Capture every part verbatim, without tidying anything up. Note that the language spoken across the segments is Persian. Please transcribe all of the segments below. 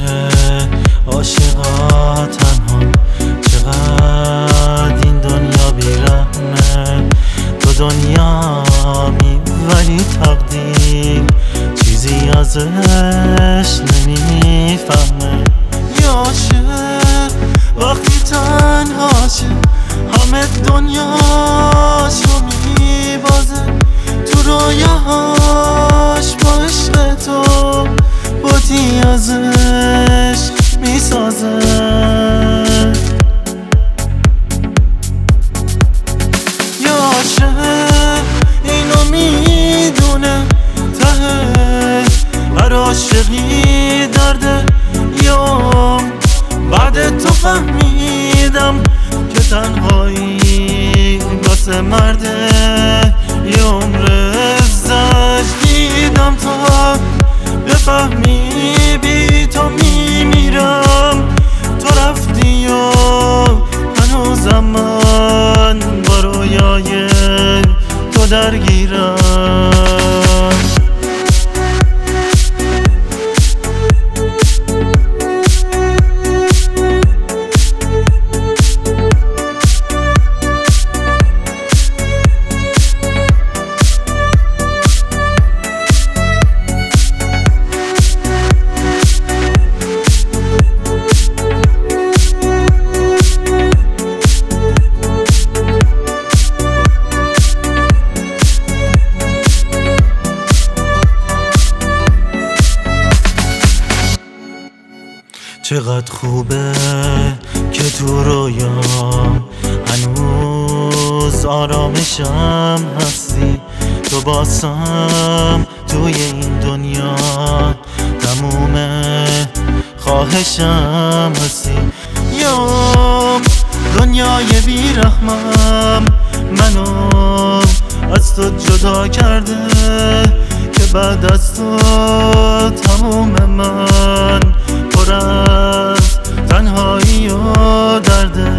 عاشقا تنها، چقدر این دنیا بیرحمه. تو دنیا می ولی تقدیر چیزی ازش نمیفهمه. یاشه وقتی تنهاشه همه دنیاشو میبازه، تو رویاهاش با عشق تو بودی ازش میسازه. یاشه اینو میدونه ته هر عاشقی درده، یوم بعد تو فهمیدم که تنهایی واسه مرده. یه عمر ازش دیدم تا بفهمی بی تو میمیرم. تو رفتی و هنوزم من با رویای تو درگیرم. چقدر خوبه که تو رویام هنوز آرامشم هستی. تو باسم توی این دنیا تموم خواهشم هستی. یوم دنیای بیرحمم منو از تو جدا کرده، که بعد از تو تموم من پر از تنهایی و درده.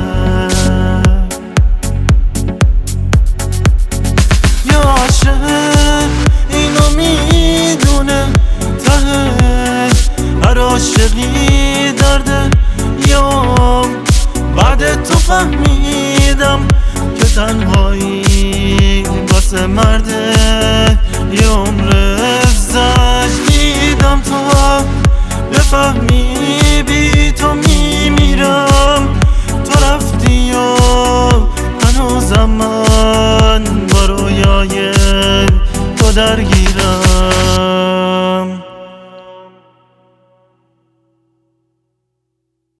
یاشه اینو میدونه ته هر عاشقی درده، یوم بعد تو فهمیدم که تنهایی واسه مرده. یه عمر ازش دیدم تا بفهمی بی تو میمیرم. تو رفتی و هنوزم من با رویای تو درگیر